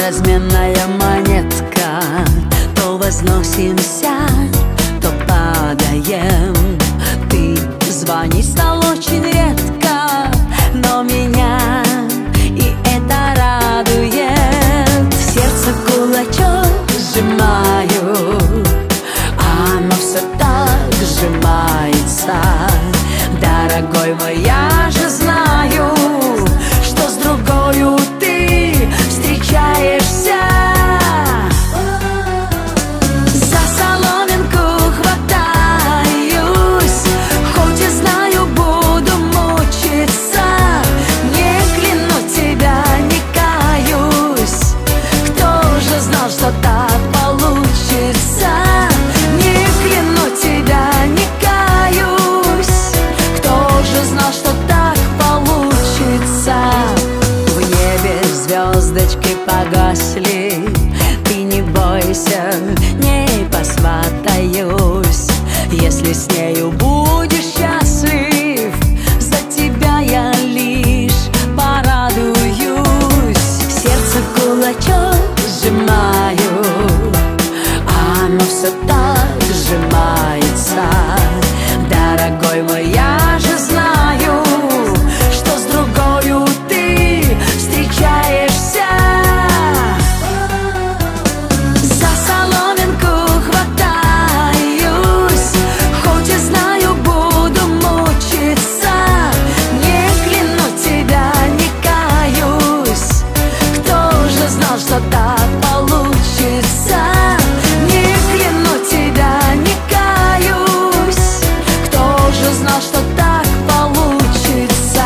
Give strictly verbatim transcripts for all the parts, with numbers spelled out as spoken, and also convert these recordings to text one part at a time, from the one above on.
разменная монетка. То возносимся, то падаем. Ты звонишь, стал очень редко, но меня и это радует. В сердце кулачок сжимаю, оно все так сжимается. Дорогой мой, я же знаю, что с другою ты встречаешься. За соломинку хватаюсь, хоть и знаю, буду мучиться. Не кляну тебя, не каюсь, кто же знал, что так получится. Не кляну тебя, не каюсь, кто же знал, что так получится. В небе звездочки погасли, ты не бойся, не посватаюсь. Если с нею будешь счастлив, за тебя я лишь порадуюсь. В сердце кулачок сжимаю, оно все так сжимается. Дорогой мой, я же знаю, что с другою ты встречаешься. За соломинку хватаюсь, хоть и знаю, буду мучиться. Не кляну тебя, не каюсь, кто же знал, что так получится. Не кляну тебя, не каюсь, кто же знал, что так получится.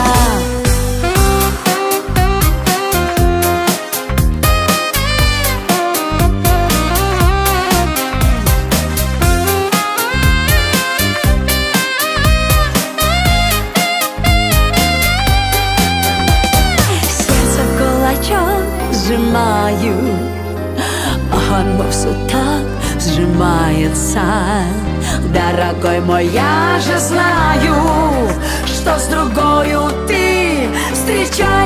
Сердце в кулачок сжимаю, оно все так сжимается. Дорогой мой, я же знаю, что с другою ты встречаешься.